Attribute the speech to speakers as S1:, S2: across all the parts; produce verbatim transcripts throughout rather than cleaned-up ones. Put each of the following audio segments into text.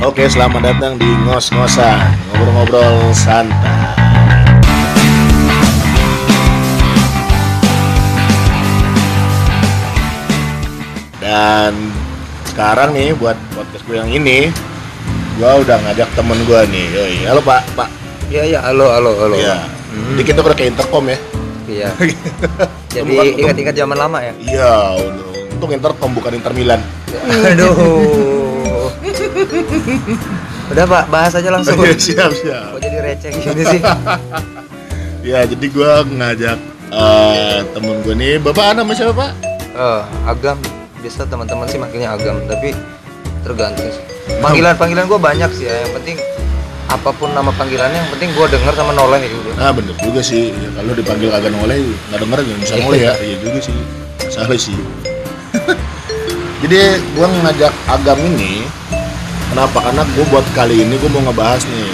S1: Oke, selamat datang di Ngos-Ngosan, ngobrol-ngobrol santai. Dan sekarang nih buat podcast gue yang ini, gue udah ngajak temen gue nih. Yoi. Halo Pak, Pak.
S2: Iya iya, halo halo halo.
S1: Iya.
S2: Hmm.
S1: Jadi kita udah kayak intercom ya.
S2: Iya. Jadi
S1: Bukan-
S2: ingat-ingat zaman lama ya.
S1: Iya, untuk intercom bukan Inter Milan.
S2: Aduh. Udah Pak, bahas aja langsung.
S1: Oke, siap siap.
S2: Kok jadi receh gini sih?
S1: Ya, jadi gue ngajak eh, temen gue nih. Bapak nama siapa Pak?
S2: Oh, Agam. Biasa teman-teman sih manggilnya Agam, tapi tergantung sih. Panggilan-panggilan gue banyak sih ya. Yang penting apapun nama panggilannya, yang penting gue denger sama noleh ya udah.
S1: Nah bener juga sih, ya, kalau dipanggil agak noleh nggak denger nggak bisa noleh ya. Iya juga sih, salah sih. Jadi gue ngajak Agam ini kenapa? Karena gue buat kali ini gue mau ngebahas nih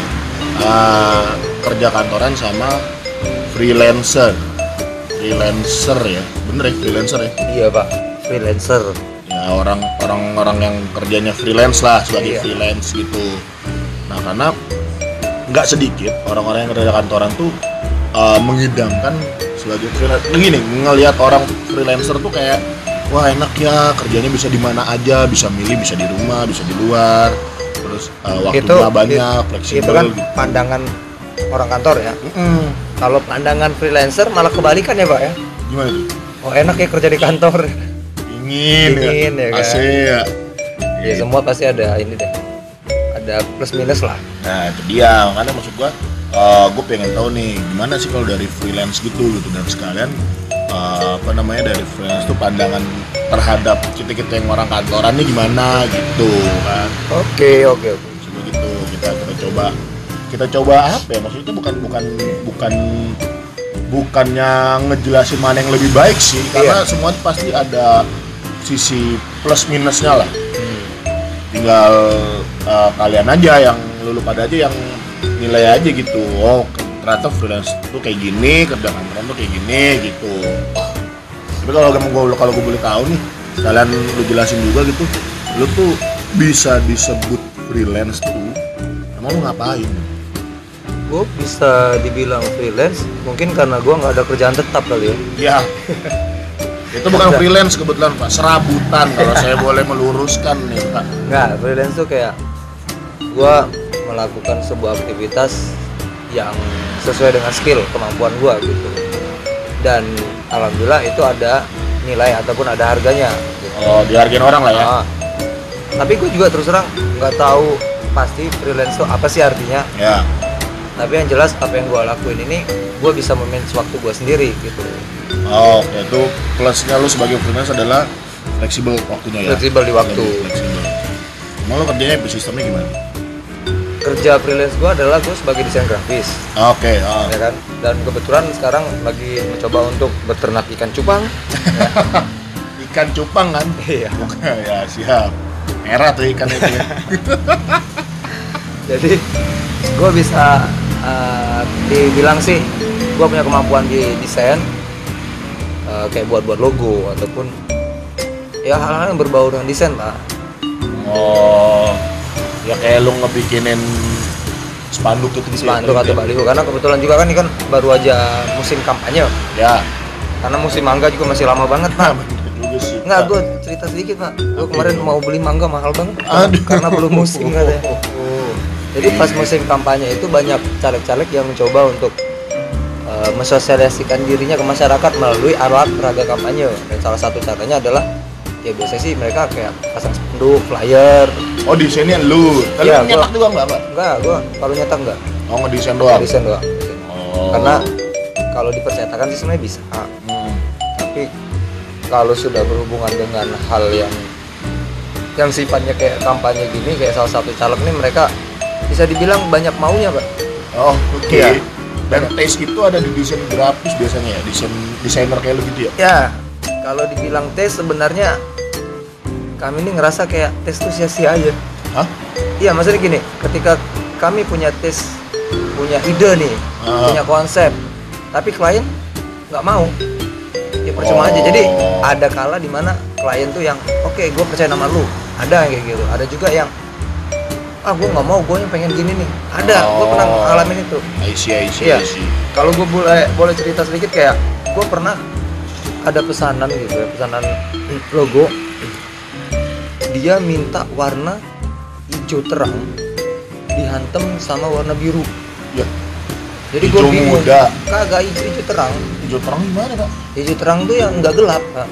S1: uh, kerja kantoran sama freelancer. Freelancer ya, bener ya freelancer ya.
S2: Iya Pak, freelancer.
S1: Ya orang orang orang yang kerjanya freelance lah sebagai
S2: Iya.
S1: freelance gitu. Nah karena nggak sedikit orang-orang yang kerja kantoran tuh uh, mengidamkan sebagai freelancer. Begini ngelihat orang freelancer tuh kayak wah enak ya kerjanya bisa di mana aja, bisa milih, bisa di rumah, bisa di luar, terus uh, waktunya banyak, fleksibel.
S2: Itu kan
S1: gitu.
S2: pandangan orang kantor ya.
S1: Mm-mm.
S2: Kalau pandangan freelancer malah kebalikan ya Pak ya.
S1: Gimana tuh?
S2: Oh enak ya kerja di kantor.
S1: Ingin,
S2: Ingin, ya kan?
S1: A C ya.
S2: Ya semua pasti ada ini deh. Ada plus minus lah.
S1: Nah itu dia, makanya maksud gua uh, gue pengen tahu nih gimana sih kalau dari freelance gitu gitu dan sekalian uh, apa namanya dari freelance tuh pandangan terhadap kita kita yang orang kantoran nih gimana gitu kan.
S2: Oke oke oke.
S1: Coba gitu kita kita coba kita coba apa ya maksudnya bukan bukan bukan bukannya ngejelasin mana yang lebih baik sih karena
S2: Iya.
S1: semua pasti ada sisi plus minusnya lah. Tinggal uh, kalian aja yang lulu pada aja yang nilai aja gitu. Oh ternyata freelance tuh kayak gini, kerja kantoran tuh kayak gini gitu. Tapi kalau kamu gue kalau gue boleh tahu nih, kalian lu jelasin juga gitu. Lu tuh bisa disebut freelance tuh, emang lu ngapain?
S2: Gue bisa dibilang freelance mungkin karena gue nggak ada kerjaan tetap kali ya.
S1: Ya, itu bukan freelance kebetulan Pak, serabutan kalau saya boleh meluruskan nih Pak.
S2: Nggak, freelance tuh kayak gue melakukan sebuah aktivitas yang sesuai dengan skill kemampuan gue gitu. Dan alhamdulillah itu ada nilai ataupun ada harganya. Gitu.
S1: Oh, dihargain orang lah ya.
S2: Nah, tapi gue juga terus terang nggak tahu pasti freelance tuh apa sih artinya.
S1: Ya.
S2: Tapi yang jelas apa yang gue lakuin ini gue bisa memanage waktu gue sendiri gitu.
S1: Oh, oke itu plusnya lu sebagai freelance adalah fleksibel waktunya ya.
S2: Fleksibel di waktu.
S1: Lebih fleksibel. Emang lu kerjanya sistemnya gimana?
S2: Kerja freelance gue adalah gue sebagai desain grafis.
S1: Oke, oh.
S2: Ya kan, dan kebetulan sekarang lagi mencoba untuk beternak ikan cupang.
S1: Ikan cupang kan?
S2: Iya.
S1: Ya siap. Merah tuh ikan itu ya.
S2: Jadi gue bisa uh, dibilang sih gue punya kemampuan di desain uh, kayak buat-buat logo ataupun ya hal-hal yang berbau dengan desain lah.
S1: Oh, ya kayak lu ngebikinin spanduk itu gitu
S2: Spanduk
S1: ya?
S2: atau baliho karena kebetulan juga kan ini kan baru aja musim kampanye.
S1: Ya.
S2: Karena musim mangga juga masih lama banget Pak.
S1: Bener juga sih.
S2: Enggak,
S1: Pak.
S2: gue cerita sedikit Pak. Gue
S1: Oke.
S2: kemarin mau beli mangga mahal banget.
S1: Aduh.
S2: Karena belum musim katanya.
S1: Oh.
S2: Jadi pas musim kampanye itu banyak caleg-caleg yang mencoba untuk uh, mensosialisasikan dirinya ke masyarakat melalui alat peraga kampanye. Dan salah satu caranya adalah ya biasanya sih mereka kayak pasang spanduk, flyer.
S1: Oh desainnya lu. Tapi
S2: Iya,
S1: nyetak
S2: gua-
S1: juga enggak, Pak?
S2: Enggak, gua kalau nyetak enggak.
S1: Oh, ngedesain doang.
S2: Desain doang.
S1: Oh.
S2: Karena kalau dipercetakan sih sebenarnya bisa.
S1: Hmm.
S2: Tapi kalau sudah berhubungan dengan hal yang yang sifatnya kayak kampanye gini, kayak salah satu caleg nih mereka bisa dibilang banyak maunya Pak.
S1: Oh, oke.
S2: Iya.
S1: Dan taste itu ada di desain grafis biasanya ya, desain desainer kayak lu gitu ya.
S2: Ya, kalau dibilang tes sebenarnya kami ini ngerasa kayak tes tuh sia-sia aja.
S1: Hah?
S2: Iya, maksudnya gini, ketika kami punya tes, punya ide nih,
S1: Ah.
S2: punya konsep, tapi klien nggak mau, ya percuma
S1: Oh.
S2: aja. Jadi ada kala dimana klien tuh yang oke, gue percaya nama lu, ada yang kayak gitu. Ada juga yang ah gue nggak mau, gue yang pengen gini nih. Ada, gue pernah
S1: Oh.
S2: ngalamin itu.
S1: I see, I see,
S2: Iya.
S1: I see.
S2: Kalau gue boleh boleh cerita sedikit, kayak gue pernah ada pesanan gitu ya, pesanan logo. Dia minta warna hijau terang dihantam sama warna biru.
S1: Ya,
S2: Jadi gue
S1: Hijau
S2: bingung.
S1: muda.
S2: Kagak hijau, hijau terang.
S1: hijau terang gimana, Pak?
S2: Hijau terang tuh yang nggak gelap, Pak.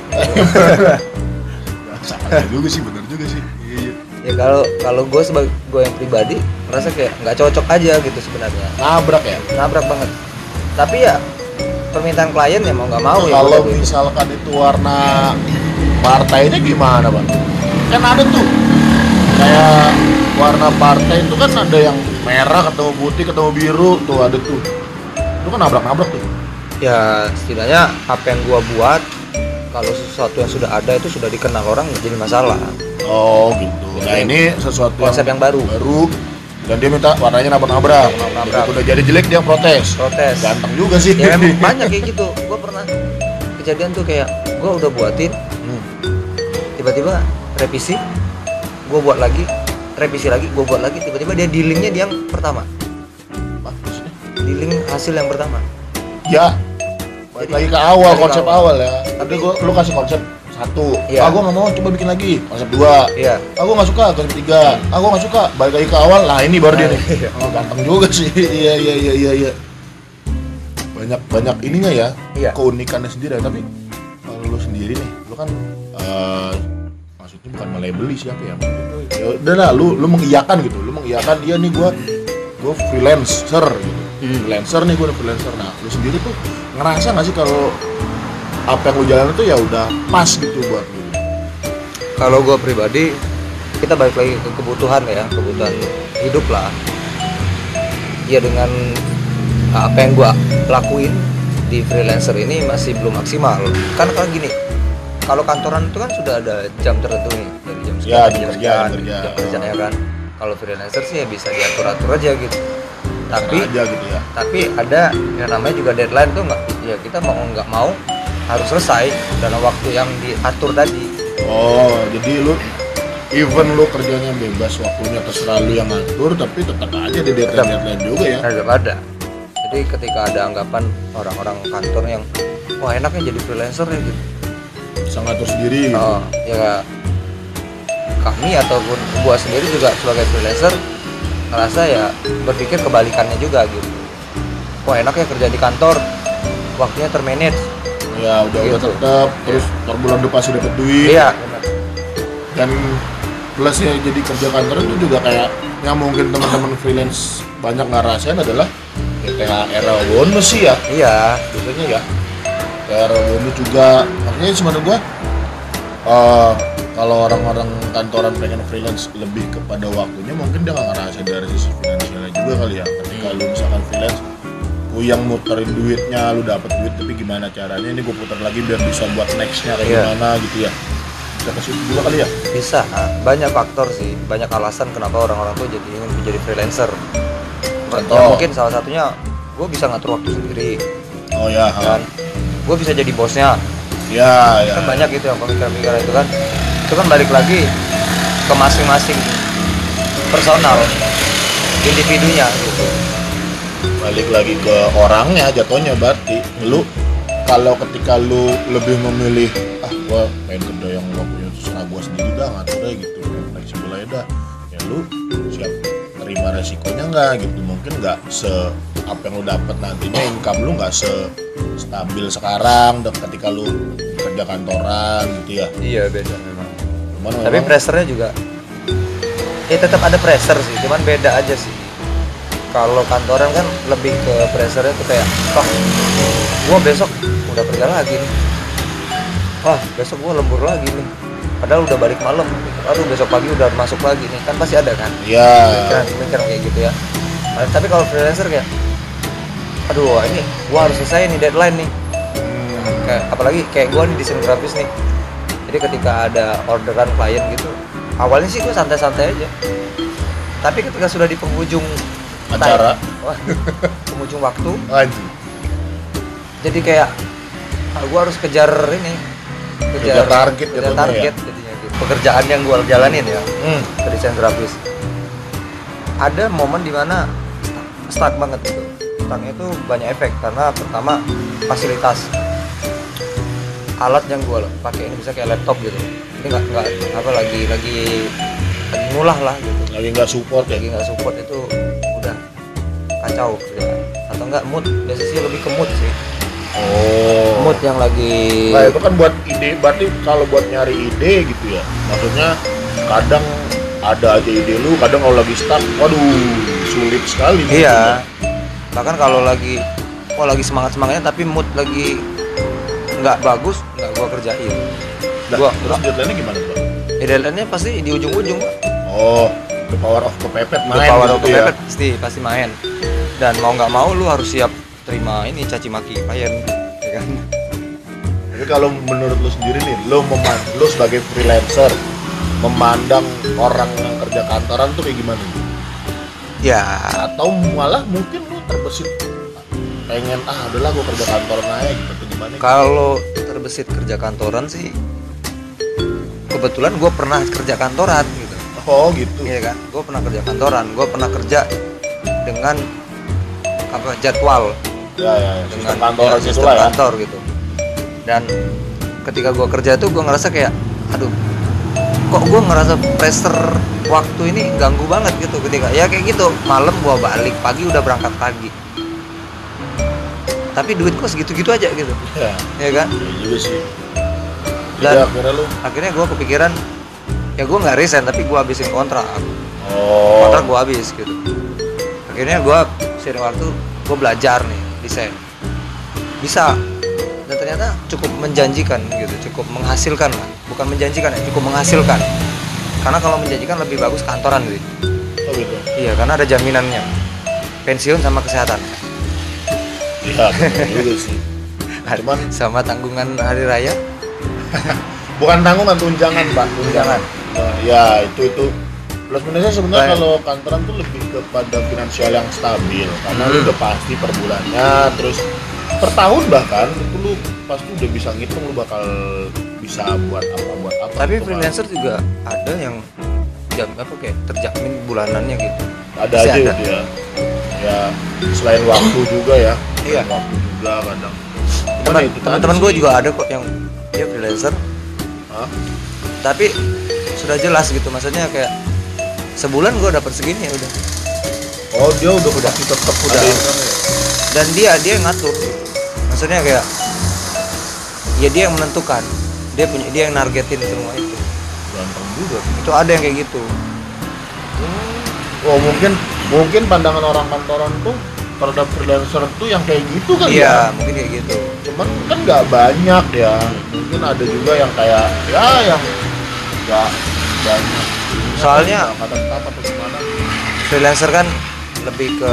S1: Salah juga sih, bener juga sih. Iya, iya.
S2: Ya kalau kalau gue sebagai gue yang pribadi merasa kayak nggak cocok aja gitu sebenarnya.
S1: Nabrak ya?
S2: Nabrak banget. Tapi ya permintaan klien ya mau nggak mau ya.
S1: Kalau
S2: udah gitu.
S1: misalkan itu warna partainya gimana, Bang? Kan ada tuh kayak warna partai itu kan ada yang merah ketemu putih ketemu biru tuh, ada tuh. Itu kan nabrak-nabrak tuh.
S2: Ya setidaknya apa yang gua buat, kalau sesuatu yang sudah ada itu sudah dikenal orang nggak jadi masalah.
S1: Oh gitu. Nah
S2: Jadi,
S1: ini sesuatu
S2: konsep yang baru.
S1: baru dan dia minta warnanya nabrak-nabrak.
S2: Nabrak-nabrak.
S1: Begitu udah jadi jelek dia protes.
S2: Protes.
S1: Ganteng juga sih.
S2: Ya memang banyak kayak gitu. Gua pernah kejadian tuh kayak gua udah buatin,
S1: Hmm.
S2: tiba-tiba revisi, gua buat lagi, revisi lagi, gua buat lagi, tiba-tiba dia dealingnya di yang pertama,
S1: Apa maksudnya?
S2: dealing hasil yang pertama.
S1: Ya. Balik
S2: Jadi,
S1: lagi ke awal,
S2: balik ke
S1: konsep
S2: awal.
S1: awal ya. Tapi gua lu kasih konsep satu.
S2: Iya.
S1: Ah gua nggak mau, coba bikin lagi. Konsep dua.
S2: Iya.
S1: Aku nggak suka konsep tiga, aku nggak suka, balik lagi ke awal, lah ini baru dia
S2: Nah,
S1: nih.
S2: iya.
S1: Oh, ganteng juga sih, iya iya iya iya iya. Banyak banyak ininya ya,
S2: Iya.
S1: keunikannya sendiri. Tapi kalau lu sendiri nih, lu kan eh, maksudnya bukan melabeli siapa ya, maksudnya, ya udah lah, lu lu mengiyakan gitu, lu mengiyakan dia nih gua gua freelancer gitu,
S2: Hmm.
S1: freelancer nih gua freelancer. Nah, lu sendiri tuh ngerasa nggak sih kalau apa yang lu jalan itu ya udah pas gitu buat lu?
S2: Kalau gue pribadi, kita balik lagi ke kebutuhan ya, kebutuhan hidup lah. Ya dengan apa yang gue lakuin di freelancer ini masih belum maksimal. Kan kalau gini, kalau kantoran itu kan sudah ada jam tertentu nih, dari jam sekian,
S1: Ya,
S2: jam
S1: jam
S2: sekian,
S1: kerja, kerja.
S2: jam kerja ya kan. Kalau freelancer sih ya bisa diatur-atur aja gitu. Tapi
S1: aja gitu ya.
S2: tapi ada yang namanya juga deadline tuh nggak, ya kita mau nggak mau harus selesai dalam waktu yang diatur tadi.
S1: Oh, jadi lu even lu kerjanya bebas, waktunya terserah lu yang ngatur, tapi tetap aja di deadline-deadline juga ya.
S2: Ada ada. Jadi ketika ada anggapan orang-orang kantor yang wah enaknya jadi freelancer ya gitu.
S1: Bisa ngatur sendiri gitu.
S2: Oh, ya kami ataupun gua sendiri juga sebagai freelancer ngerasa ya berpikir kebalikannya juga gitu. Wah enaknya kerja di kantor, waktunya termanage.
S1: Ya udah udah
S2: Gitu.
S1: tetap, terus per bulan udah pasti dapet duit.
S2: Iya, benar.
S1: Dan plusnya jadi kerja kantor itu juga kayak yang mungkin teman-teman freelance banyak nggak rasain adalah ya T H R bonus sih ya.
S2: Iya,
S1: Biasanya ya T H R bonus juga. Makanya sebenarnya gua eh kalau orang-orang kantoran pengen freelance lebih kepada waktunya, mungkin dia nggak ngerasain dari sisi finansialnya juga kali ya. Ketika lu misalkan freelance, lu yang muterin duitnya, lu dapet duit tapi gimana caranya ini gue putar lagi biar bisa buat nextnya kayak
S2: Iya.
S1: gimana gitu ya. Bisa ke situ juga kali ya.
S2: bisa. Nah, banyak faktor sih, banyak alasan kenapa orang-orang tuh jadi ingin menjadi freelancer.
S1: Contoh.
S2: Ya, mungkin salah satunya gue bisa ngatur waktu sendiri
S1: Oh ya,
S2: kan, gue bisa jadi bosnya.
S1: ya ya.
S2: Kan banyak gitu yang pemikiran-pemikiran itu kan, itu kan balik lagi ke masing-masing personal individunya gitu.
S1: Balik lagi ke orangnya jatuhnya, berarti lu kalau ketika lu lebih memilih ah gua pengen kerja yang waktunya terserah gua sendiri dah, ngatur aja gitu, yang fleksibel aja dah, ya lu siap terima resikonya nggak gitu. Mungkin nggak se apa yang lu dapat nantinya, income lu nggak se stabil sekarang dan ketika lu kerja kantoran gitu ya.
S2: Iya beda memang.
S1: Cuman
S2: Tapi
S1: memang-
S2: pressure-nya juga, ya tetap ada pressure sih, cuman beda aja sih. Kalau kantoran kan lebih ke pressure-nya tuh kayak, wah, gua besok udah kerja lagi nih. Wah, besok gua lembur lagi nih. Padahal udah balik malam. Gitu. Aduh, besok pagi udah masuk lagi nih. Kan pasti ada kan?
S1: Iya.
S2: Pemikiran-pemikiran kayak gitu ya. Nah, tapi kalau freelancer kayak, aduh, wah, ini gua harus selesai nih deadline nih.
S1: Hmm,
S2: Kayak, apalagi kayak gua nih desain grafis nih. Jadi ketika ada orderan klien gitu, awalnya sih gua santai-santai aja. Tapi ketika sudah di penghujung
S1: Acara.
S2: time, wah, penghujung waktu,
S1: anjing.
S2: jadi kayak ah, gua harus kejar ini,
S1: Kejar target
S2: kejar
S1: jatuhnya
S2: target jadinya gitu. Pekerjaan yang gua jalanin ya,
S1: Hmm.
S2: ke desain grafis. ada momen dimana stuck banget itu. Stucknya itu banyak efek karena pertama fasilitas alat yang gue pakai ini bisa kayak laptop gitu. Ini nggak nggak apa lagi lagi lagi ngulah lah gitu.
S1: Lagi nggak support ya?
S2: Lagi nggak support itu udah kacau kerjaan. Atau enggak mood, biasanya sih lebih ke mood sih.
S1: Oh.
S2: Mood yang lagi.
S1: Nah itu kan buat ide, berarti kalau buat nyari ide gitu ya. Maksudnya kadang ada aja ide lu, kadang kalau lagi stuck, waduh sulit sekali.
S2: Iya. Bahkan kalau lagi, wah lagi semangat semangatnya tapi mood lagi nggak bagus, nggak gua kerjain.
S1: Nah,
S2: Gua
S1: terus deadline-nya gimana Bang?
S2: ya deadline-nya pasti di ujung-ujung.
S1: Oh, the power of kepepet
S2: The
S1: main
S2: power
S1: gitu
S2: of
S1: ya.
S2: kepepet pasti pasti main. Dan mau nggak mau lu harus siap terima ini caci maki klien, ya kan?
S1: Tapi kalau menurut lu sendiri nih, lu memandang, lu sebagai freelancer memandang orang yang kerja kantoran tuh kayak gimana?
S2: Ya,
S1: Atau malah mungkin lu terbesit pengen ah udahlah gua kerja kantoran aja gitu atau gimana?
S2: kalau terbesit kerja kantoran sih, kebetulan gue pernah kerja kantoran gitu.
S1: Oh gitu.
S2: Iya kan, gue pernah kerja kantoran, gue pernah kerja dengan apa jadwal,
S1: Ya ya, ya.
S2: dengan
S1: Sistem kantoran
S2: ya,
S1: gitu
S2: sistem
S1: lah ya.
S2: kantor gitu. Dan ketika gue kerja tuh gue ngerasa kayak, aduh, kok gue ngerasa pressure waktu ini ganggu banget gitu ketika ya kayak gitu malam gue balik pagi udah berangkat pagi. Tapi duit gue segitu-gitu aja gitu,
S1: Ya,
S2: ya kan?
S1: ya juga sih.
S2: Dan
S1: Jadi akhirnya lu
S2: akhirnya gue kepikiran, ya gue nggak resign tapi gue habisin kontrak,
S1: oh.
S2: kontrak gue habis gitu. Akhirnya gue seiring waktu gue belajar nih desain, bisa dan ternyata cukup menjanjikan gitu, cukup menghasilkan lah, bukan menjanjikan ya, cukup menghasilkan. Karena kalau menjanjikan lebih bagus kantoran sih.
S1: Oh gitu.
S2: Iya, karena ada jaminannya, pensiun sama kesehatan.
S1: Iya, betul juga sih. Cuman
S2: Sama tanggungan hari raya.
S1: bukan tanggungan, tunjangan Pak, tunjangan. Nah, ya itu itu plus minusnya sebenarnya
S2: Baik.
S1: kalau kantoran tuh lebih kepada finansial yang stabil karena lu
S2: Hmm.
S1: udah pasti per bulannya, terus per tahun bahkan itu lu pasti udah bisa ngitung lu bakal bisa buat apa buat apa.
S2: Tapi
S1: gitu, Pak.
S2: freelancer juga ada yang jam apa kayak terjamin bulanannya gitu.
S1: ada
S2: Pasti
S1: aja
S2: ada.
S1: gitu ya. Ya selain waktu juga ya.
S2: Iya.
S1: Selain waktu juga kadang. Cuman
S2: Teman-
S1: ya itu
S2: Teman-teman
S1: tadi
S2: gue
S1: sih.
S2: juga ada kok yang dia freelancer,
S1: Hah?
S2: tapi sudah jelas gitu, maksudnya kayak sebulan gue dapat segini ya udah.
S1: Oh dia udah udah tetap
S2: Udah.
S1: ada income ya?
S2: Dan dia dia yang ngatur, maksudnya kayak ya dia yang menentukan, dia punya dia yang nargetin semua itu.
S1: Ganteng juga.
S2: Itu ada yang kayak gitu.
S1: Oh mungkin mungkin pandangan orang kantoran tuh terhadap freelancer tuh yang kayak gitu kan
S2: Iya,
S1: ya.
S2: mungkin kayak gitu.
S1: Cuman kan nggak banyak ya. Mungkin ada juga yang kayak ya yang nggak banyak.
S2: Soalnya-
S1: kata tetap atau gimana?
S2: Freelancer kan lebih ke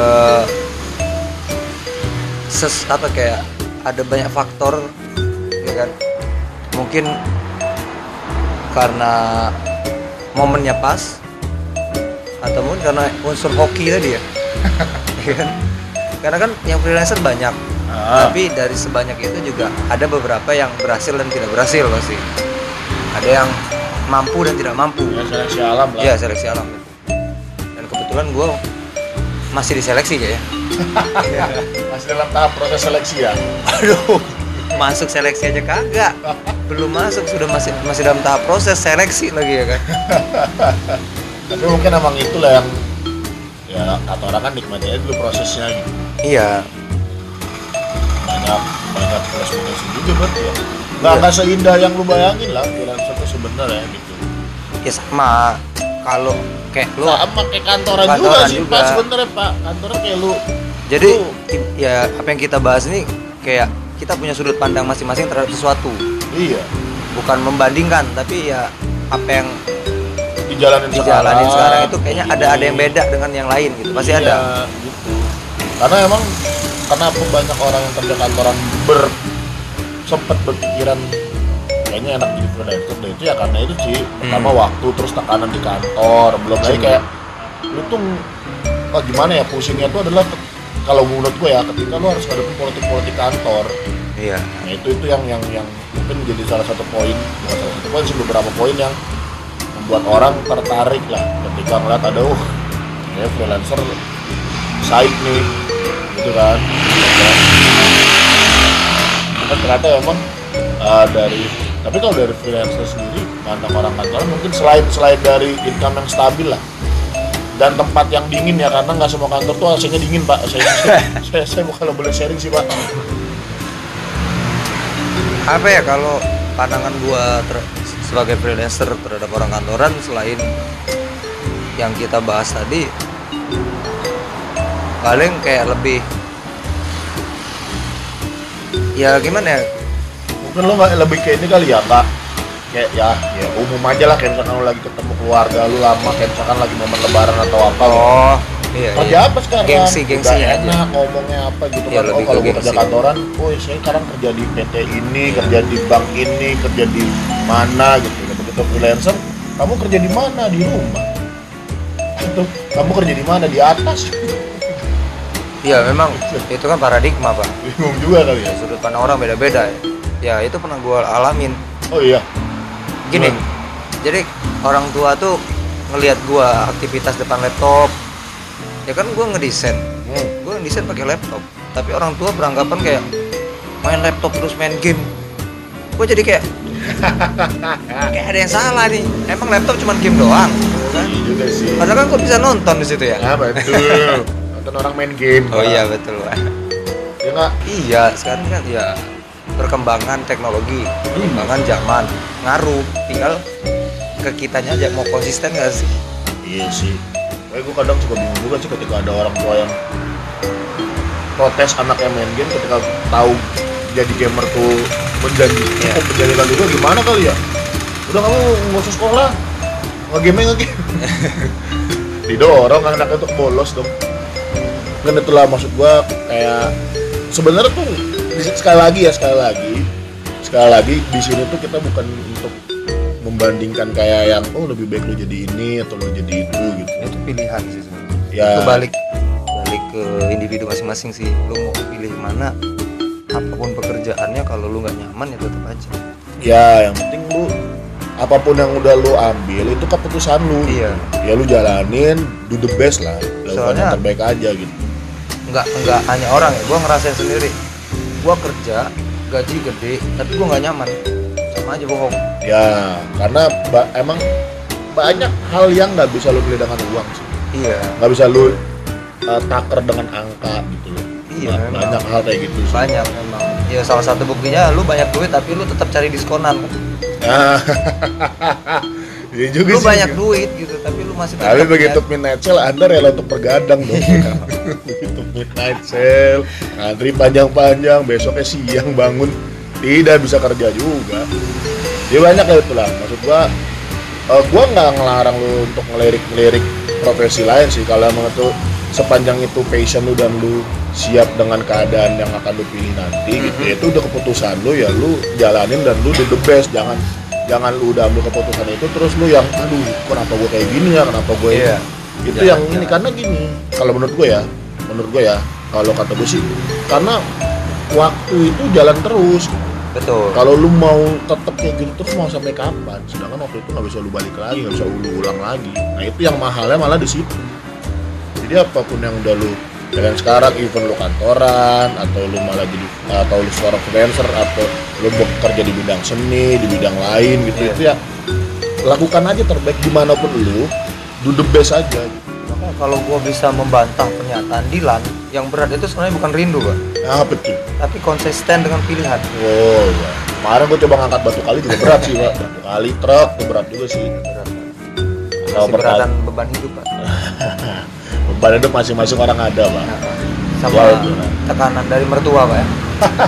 S2: ses apa kayak ada banyak faktor, ya kan? Mungkin karena momennya pas, atau mungkin karena unsur hoki tadi ya. Ya kan? Karena kan yang freelancer banyak,
S1: Ah,
S2: tapi dari sebanyak itu juga ada beberapa yang berhasil dan tidak berhasil pasti. Ada yang mampu dan tidak mampu.
S1: ya seleksi alam lah.
S2: Iya, seleksi alam. Dan kebetulan gue masih diseleksi kayaknya.
S1: Masih dalam tahap proses seleksi ya.
S2: Aduh, masuk seleksi aja kagak. Belum masuk, sudah masih masih dalam tahap proses seleksi lagi ya kan.
S1: Tapi mungkin emang itulah yang ya kata orang kan nikmati aja dulu prosesnya gitu.
S2: Iya,
S1: Banyak banyak plus minus juga berarti ya. Nggak
S2: Iya.
S1: nggak seindah yang lu bayangin lah freelancer tuh sebenarnya gitu.
S2: ya sama. Kalau kayak lu,
S1: Sama kayak kantoran, juga
S2: Kantoran
S1: sih
S2: juga.
S1: Pak sebenarnya Pak. Kantoran kayak lu.
S2: jadi
S1: lu-
S2: i- ya apa yang kita bahas ini kayak kita punya sudut pandang masing-masing terhadap sesuatu.
S1: Iya.
S2: Bukan membandingkan, tapi ya apa yang
S1: Dijalanin
S2: dijalanin sekarang itu kayaknya ada ada yang beda dengan yang lain gitu. Pasti
S1: Iya,
S2: ada.
S1: gitu. Karena emang kenapa banyak orang yang kerja kantoran ber sempet berpikiran kayaknya enak jadi freelancer deh, itu ya karena itu sih pertama
S2: Hmm.
S1: waktu terus tekanan di kantor belum lagi
S2: Hmm.
S1: kayak lu tuh oh, gimana ya pusingnya tuh adalah ke- kalau menurut gue ya ketika lu harus ngadepin politik-politik kantor.
S2: Iya.
S1: Nah itu itu yang yang yang mungkin menjadi salah satu poin, bukan salah satu poin sih, beberapa poin yang membuat orang tertarik lah ketika ngeliat ada uh ya freelancer side nih gitu kan. Kan ternyata emang uh, dari tapi kalau dari freelancer sendiri mantan orang kantoran mungkin selain selain dari income yang stabil lah dan tempat yang dingin ya, karena nggak semua kantor tuh A C-nya dingin pak. Saya saya, saya kalau boleh sharing sih pak.
S2: Apa ya kalau pandangan gua ter- sebagai freelancer terhadap orang kantoran, selain yang kita bahas tadi, paling kayak lebih ya gimana ya,
S1: Mungkin lo nggak lebih kayak ini kali ya kak, kayak ya ya umum aja lah, kayak misalkan lo lagi ketemu keluarga lu lama, kayak misalkan lagi momen lebaran atau apa.
S2: oh iya,
S1: kerja
S2: iya.
S1: apa sekarang?
S2: Gengsi, gengsinya
S1: Udah
S2: aja.
S1: enak ngomongnya apa gitu
S2: Ya,
S1: kan. Oh
S2: lebih ke
S1: kalau gue kerja
S2: gengsi.
S1: kantoran, oh saya sekarang kerja di P T ini,
S2: Iya.
S1: kerja di bank ini, kerja di mana gitu. Dan begitu freelancer, kamu kerja di mana? Di rumah. Itu kamu kerja di mana? Di atas.
S2: Iya memang itu kan paradigma pak,
S1: Bingung juga kali ya.
S2: sudut pandang orang beda-beda ya. Ya itu pernah gua alamin.
S1: Oh iya.
S2: Gini,
S1: Gimana?
S2: jadi orang tua tuh ngelihat gua aktivitas depan laptop, ya kan gua ngedesain,
S1: Hmm.
S2: gua ngedesain pakai laptop, tapi orang tua beranggapan kayak main laptop terus main game. Gua jadi kayak kayak ada yang salah nih. Emang laptop cuma game doang, kan?
S1: Iya juga sih.
S2: Padahal kan gua bisa nonton di situ ya.
S1: Nah, betul. Nonton orang main game.
S2: Oh
S1: Pak.
S2: iya betul pak.
S1: Ya nggak?
S2: Iya sekarang kan ya perkembangan teknologi, perkembangan zaman ngaruh, tinggal ke kitanya aja mau konsisten nggak sih?
S1: Iya sih. Kayak gue kadang suka bingung juga sih ketika ada orang tua yang protes anaknya main game ketika tahu jadi gamer tuh menjanjikan,
S2: Iya.
S1: oh, menjanjikan juga gimana kali ya? Udah kamu nggak usah sekolah, nge-game nge-game. Didorong anaknya tuh bolos dong. Kan itulah maksud gua, kayak sebenarnya tuh di- sekali lagi ya sekali lagi sekali lagi di sini tuh kita bukan untuk membandingkan kayak yang oh lebih baik lu jadi ini atau lu jadi itu gitu.
S2: Itu pilihan sih sebenarnya.
S1: Ya.
S2: Itu balik balik ke individu masing-masing sih. Lu mau pilih mana? Apapun pekerjaannya, kalau lu nggak nyaman ya tetap aja.
S1: Ya yang penting lu apapun yang udah lu ambil itu keputusan lu.
S2: Iya.
S1: Ya lu jalanin, do the best lah, lakukan
S2: Soalnya-
S1: yang terbaik aja gitu.
S2: Nggak nggak hanya orang ya. Gua ngerasain sendiri. Gua kerja gaji gede, tapi gua nggak nyaman. Sama aja bohong.
S1: Ya karena ba- emang banyak hal yang nggak bisa lu beli dengan uang sih,
S2: Iya.
S1: nggak bisa lu uh, taker dengan angka gitu loh.
S2: Iya,
S1: Ba-
S2: memang.
S1: banyak hal kayak gitu sih.
S2: Banyak memang. Ya salah satu buktinya lu banyak duit tapi lu tetap cari diskonan.
S1: Nah, iya juga
S2: Lu
S1: sih.
S2: banyak duit gitu tapi lu masih
S1: Tapi
S2: tetap
S1: begitu
S2: ya-
S1: midnight sale, Anda rela untuk bergadang dong. Begitu midnight sale, ngantri panjang-panjang, besoknya siang bangun, tidak bisa kerja juga. Dia banyak ya itulah. Maksud gua, eh, gua nggak ngelarang lu untuk ngelirik-ngelirik profesi lain sih. Kalau emang itu sepanjang itu passion lu dan lu siap dengan keadaan yang akan lu pilih nanti, gitu.
S2: Mhm.
S1: Itu udah keputusan lu ya, lu jalanin dan lu do the best. Jangan jangan lu udah ambil keputusan itu terus lu yang aduh kenapa gue kayak gini ya, kenapa gue ini.
S2: Iya.
S1: Itu
S2: Jangan,
S1: yang ini
S2: jangan.
S1: karena gini, kalau menurut gue ya menurut gue ya kalau kata gue sih, karena waktu itu jalan terus.
S2: Betul.
S1: Kalau lu mau tetap kayak gitu terus mau sampai kapan, sedangkan waktu itu nggak bisa lu balik lagi, nggak bisa lu ulang lagi. Nah itu yang mahalnya malah di situ. Jadi apapun yang udah lu jalan sekarang, even lu kantoran atau lu malah jadi atau lu seorang freelancer atau lu bekerja di bidang seni, di bidang lain gitu,
S2: Iya.
S1: itu ya lakukan aja terbaik dimanapun lu, do the best aja gitu.
S2: Makanya kalau gua bisa membantah pernyataan Dilan, yang berat itu sebenarnya bukan rindu, Pak,
S1: Nah betul.
S2: tapi konsisten dengan pilihan.
S1: Oh ya. Kemarin gue coba ngangkat batu kali juga berat sih pak. Batu kali truk itu berat juga sih.
S2: Berat.
S1: Kalau
S2: Masih
S1: pertama
S2: beratan beban hidup, Pak.
S1: beban itu masing-masing orang ada pak.
S2: Nah, sama
S1: Ya, itu.
S2: tekanan dari mertua, Pak ya.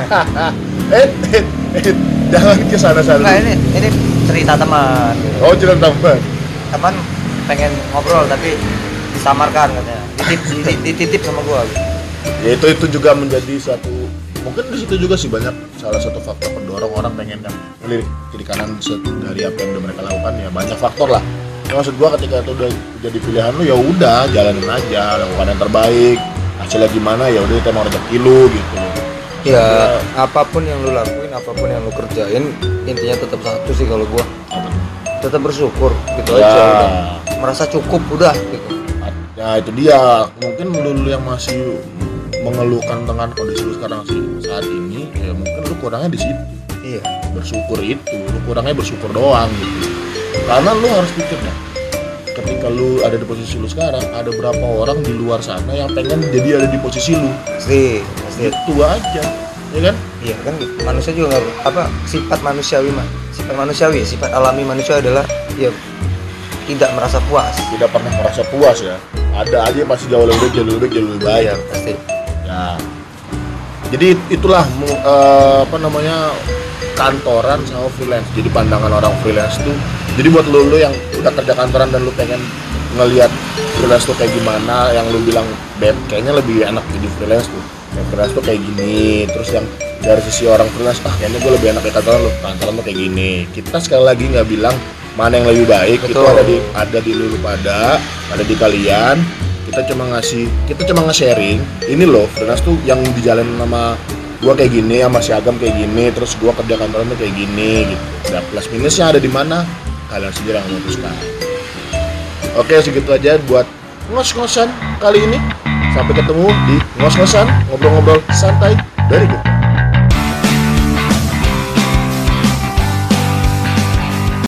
S1: Eh, eh, eh, jangan ke sana-sana.
S2: Enggak, ini ini cerita teman gitu.
S1: Oh cerita tambahan.
S2: Teman pengen ngobrol tapi disamarkan katanya. Dititip, dititip, dititip sama gua gitu.
S1: Ya itu itu juga menjadi suatu, mungkin di situ juga sih banyak salah satu faktor pendorong orang pengen yang ngelirik kiri kanan se- dari apa yang udah mereka lakukan, ya banyak faktor lah. Ya, maksud gua ketika itu udah jadi pilihan lu ya udah jalanin aja, lakukan yang terbaik. Hasilnya gimana ya udah itu emang rezeki lu gitu.
S2: Ya, apapun yang lu lakuin, apapun yang lu kerjain, intinya tetap satu sih kalau gua. Tetap bersyukur gitu
S1: Ya.
S2: aja udah. Merasa cukup udah gitu.
S1: Ya itu dia, mungkin lu yang masih mengeluhkan dengan kondisi lu sekarang sih saat ini, ya mungkin lu kurangnya di situ.
S2: Iya.
S1: Bersyukur itu, lu kurangnya bersyukur doang gitu. Karena lu harus pikir dah, ketika lu ada di posisi lu sekarang, ada berapa orang di luar sana yang pengen jadi ada di posisi lu.
S2: Pasti, pasti.
S1: Itu aja, ya kan?
S2: Iya kan manusia juga nggak apa sifat manusiawi mah sifat manusiawi sifat alami manusia adalah ya tidak merasa puas.
S1: Tidak pernah merasa puas ya. Ada aja yang pasti jauh lebih baik, jauh lebih baik, jauh lebih baik.
S2: Iya pasti.
S1: Ya. Jadi itulah uh, apa namanya kantoran sama freelance. Jadi pandangan orang freelance tuh. Jadi buat lu, lu yang udah kerja kantoran dan lu pengen ngelihat freelance tuh kayak gimana, yang lu bilang beb kayaknya lebih enak jadi freelance tuh. Yang freelance tuh kayak gini. Terus yang dari sisi orang freelance, ah kayaknya gue lebih enak kayak kantoran, lu kantoran tuh kayak gini. Kita sekali lagi nggak bilang mana yang lebih baik. Betul. Itu ada di ada di lu pada, ada di kalian. Kita cuma ngasih, kita cuma nge-sharing. Ini loh, freelance tuh yang dijalanin sama gua kayak gini, sama si Agam kayak gini, terus gua kerja kantoran tuh kayak gini gitu. Dan plus minusnya ada di mana? Kalian sendiri yang memutuskan. Oke, segitu aja buat ngos-ngosan kali ini. Sampai ketemu di ngos-ngosan, ngobrol-ngobrol santai berikutnya.